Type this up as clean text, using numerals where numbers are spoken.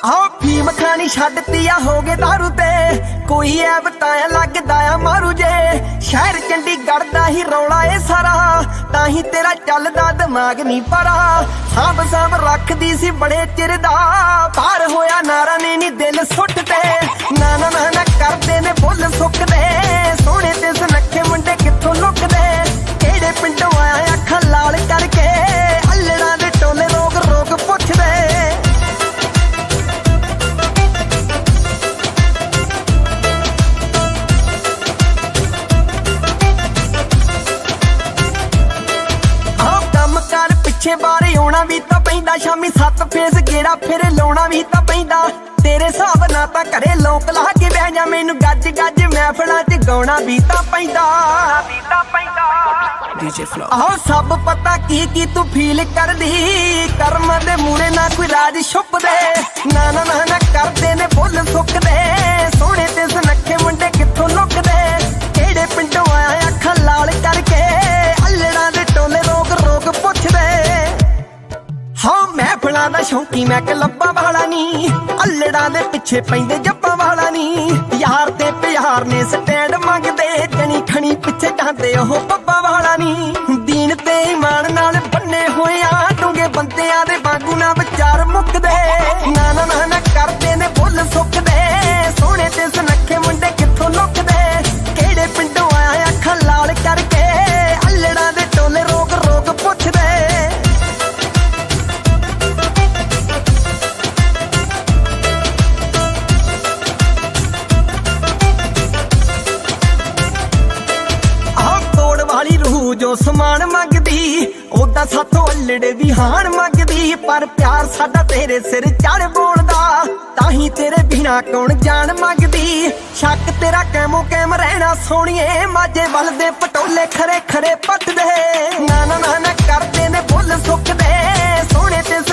हाँ फीम खानी छड्डती आ हो गए दारू ते कोई ऐ बताया लगदा आ मारू जे शहर चंडीगढ़ दा ही रौला ए सारा ताही तेरा चलदा दिमाग नहीं परा सांभ सांभ रखदी सी बड़े चिर दा बाहर होया नारा ने नी दिल सुटते ना ना ना ना करदे ने बुल सुकदे सोहणे ते सुनखे मुंडे कित्थों लुकदे किहड़े पिंडों आया अखां लाल करके अल्लड़ां दे टोले रोग रोग पुछदे पिछे बारे आना भी तां पैंदा शामी 7 फेस गेड़ा फिर लाउणा भी तां पैंदा तेरे हिसाब नाल तां घरे लोक ला के बह जा मैनू गज गज महफिलां च गाउणा भी तां पैंदा डीजे फ्लो आओ सब पता की तू फील करदी कर्म दे मूरे ना कोई राज छुप दे ना ना ना ना करदे ने बुल सुकदे सोहणे ते सुनखे मुंडे कित्थों लुकदे किहड़े पिंडों आया अखां लाल करके अल्लड़ां दे टोले रोग रोग पुछदे हाँ महफिलां दा शौकी मैं क्लब्बां वाला नी अल्लड़ां दे पिछे पैंदे जप्पां वाला नी यार ते प्यार ने स्टैंड मंगदे जनी खणी पिछे जांदे ओह पब्बां वाला नी दीन ते ईमान नाल बन्ने होया डूंगे बंदियां दे वांगू ना विचार मुकदे ना ना ना ना करदे ने बुल सुकदे सोहणे ते सुनखे मुंडे कित्थों लुकदे किहड़े पिंडों आया अखां लाल करके अल्लड़ां दे टोले रोग रोग पुछदे जो समान मंगदी ओदा साथों अल्लड़े दी हाण मंगदी पर प्यार साडा तेरे सिर चढ़ बोलदा ताही तेरे बिना कौन जान मंगदी शक तेरा कैमो कैम रहना सोहणीए माजे वल दे पटोले खरे खरे पट दे ना ना ना ना करदे ने बुल सुकदे सोहणे ते